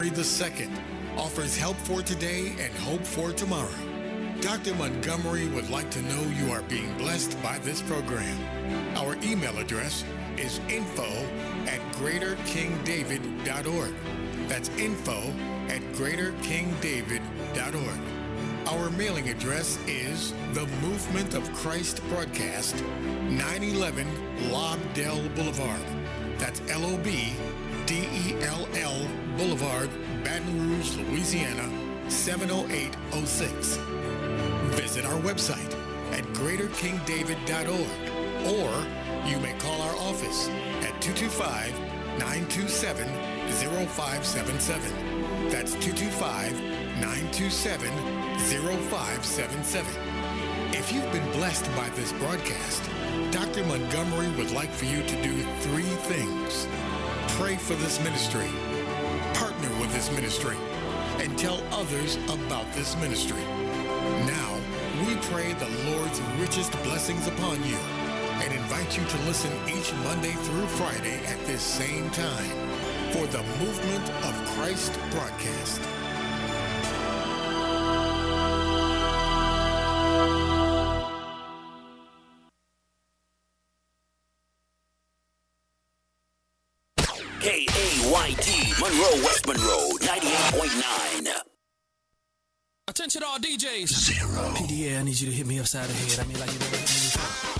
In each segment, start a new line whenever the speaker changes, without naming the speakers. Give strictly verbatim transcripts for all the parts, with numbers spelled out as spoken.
the second offers help for today and hope for tomorrow. Doctor Montgomery would like to know you are being blessed by this program. Our email address is info at greater king david dot org. That's info at greater king david dot org. Our mailing address is The Movement of Christ Broadcast, nine eleven Lobdell Boulevard. That's L O B D E L L Boulevard, Baton Rouge, Louisiana, seven oh eight oh six. Visit our website at greater king david dot org, or you may call our office at two two five, nine two seven, zero five seven seven. That's two two five, nine two seven, zero five seven seven. If you've been blessed by this broadcast, Doctor Montgomery would like for you to do three things. Pray for this ministry, partner with this ministry, and tell others about this ministry. Now, we pray the Lord's richest blessings upon you and invite you to listen each Monday through Friday at this same time for the Movement of Christ broadcast.
K A Y T, Monroe, West Monroe, ninety-eight point nine.
Attention all D Js.
Zero.
P D A, I need you to hit me upside the head. I mean, like you never hit me before.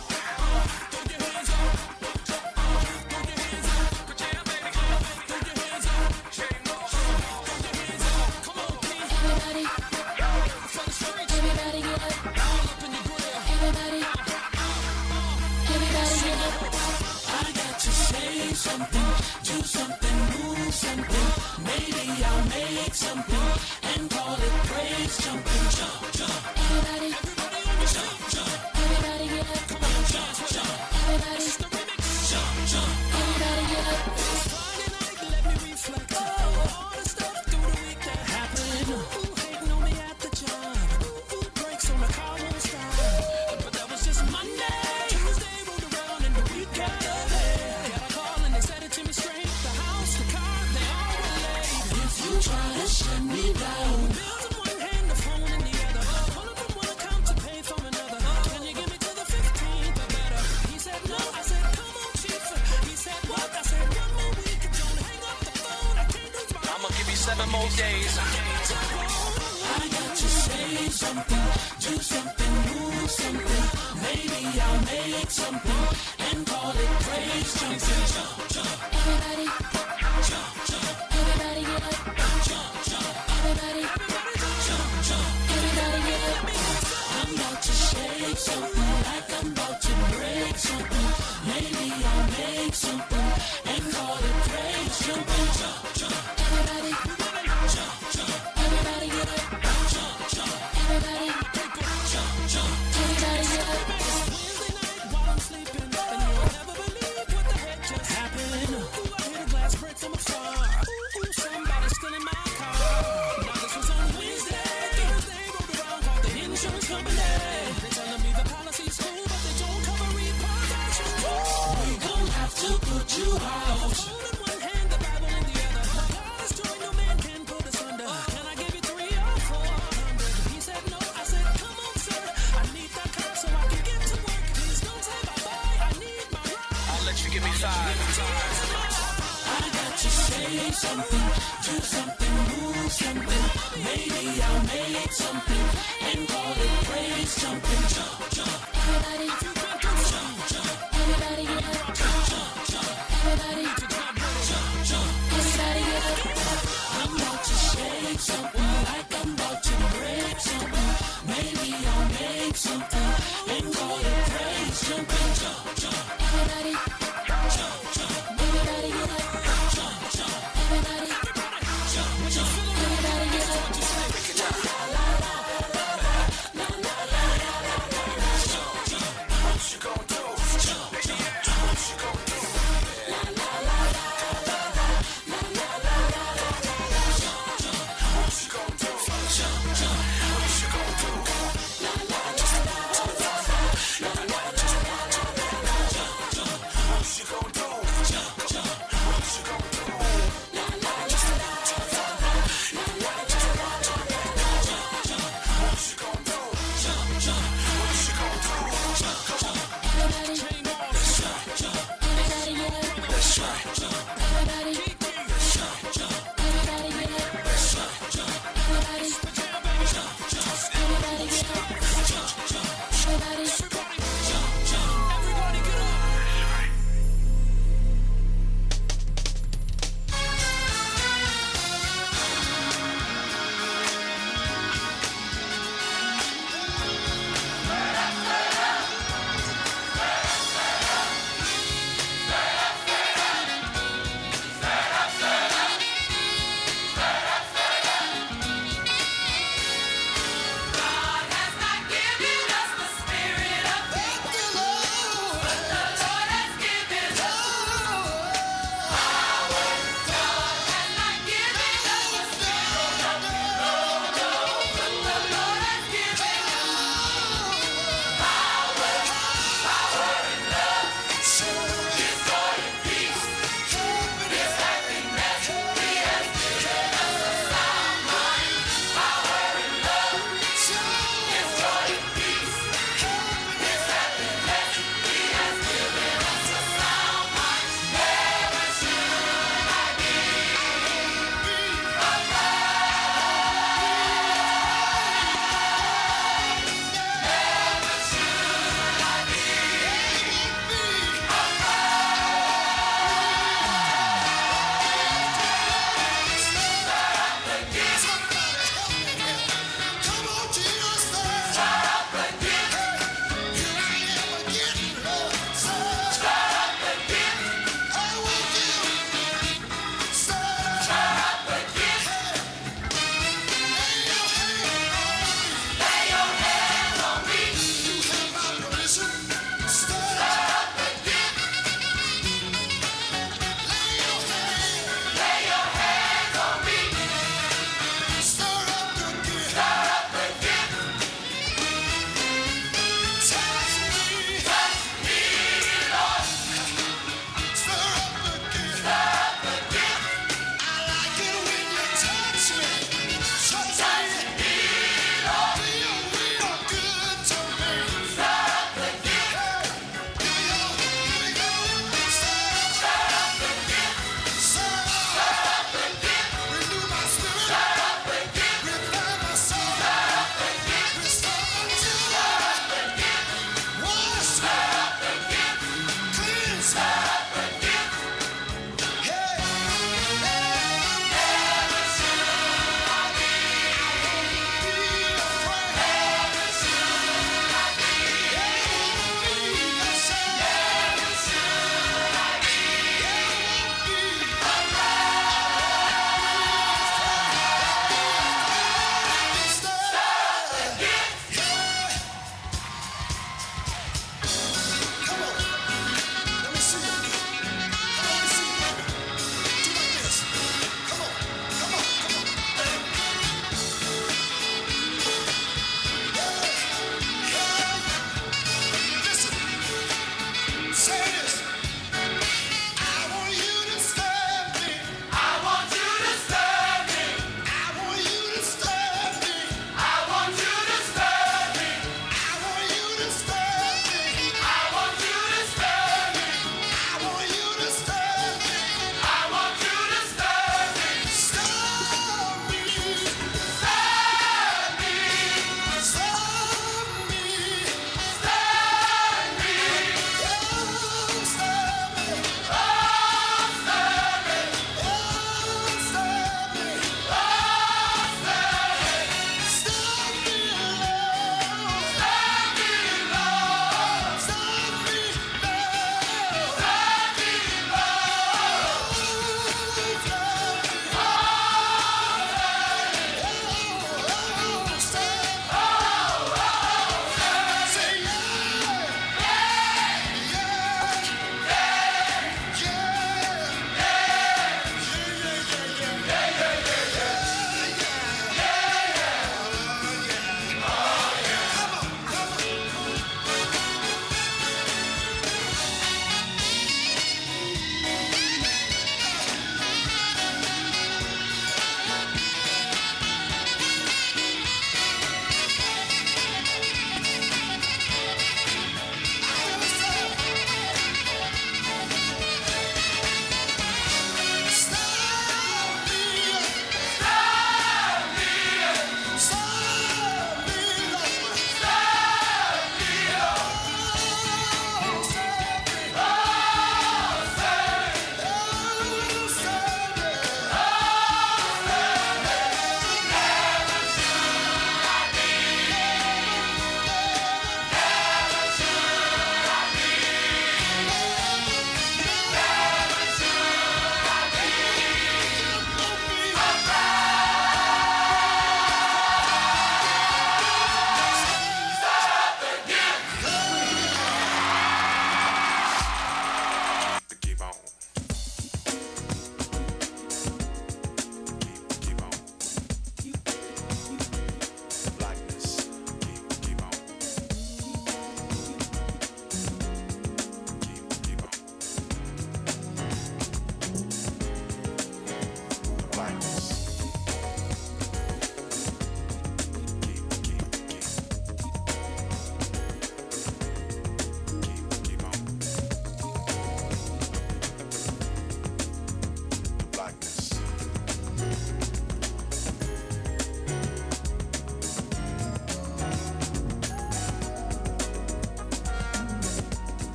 Something, do something, move something. Maybe I'll make something and call it praise. Jumping, jump, jump. Everybody, everybody, jump, jump. Everybody get up. Come on, jump, jump. Everybody, jump, jump. Everybody get up. It's Friday night, let me reflect on all the stuff through the week that happened. Who hating on me at the job? Who breaks on the car won't stop? But that was just Monday. Tuesday rolled around and the week got try to shut me down. Bills in one hand, the phone in the other. One of them wanna come to pay from another. Can you give me to the fifteenth or better? He said no, I said come on, chief. He said what? I said one more week. Don't hang up the phone. I can't lose my.
I'ma give you seven more days.
I got to say something, do something, move something. Maybe I'll make something and call it praise. Jumping, jump, jump. Everybody, jump, jump. Everybody get up. Everybody, jump, jump. Everybody get up. I'm about to shake something like I'm about to break something. Maybe I'll make something and call it praise. Jumping, jump, jump. Everybody, jump, jump. Everybody get up. Jump, jump. Everybody, jump, jump. Everybody get up. It's Wednesday night while I'm sleeping, and you'll never believe what the heck just happened. Ooh, I hear the glass break from afar. Ooh, ooh, somebody's still in my car. Now this was on Wednesday. Thursday rolled around, called the insurance company. They telling me the policy's cool, but they don't cover repossession. We gon' have to put you out. Phone in one hand, the Bible in the other. God is joy, no man can put us under. Can I give you three or four hundred? He said no. I said come on, sir. I need that car so I can get to work. Please don't say bye bye. I need my ride.
I'll let you give me five.
I got to say something, do something, move something. Maybe I'll make something and call it praise. Jumping, jump, jump. Everybody,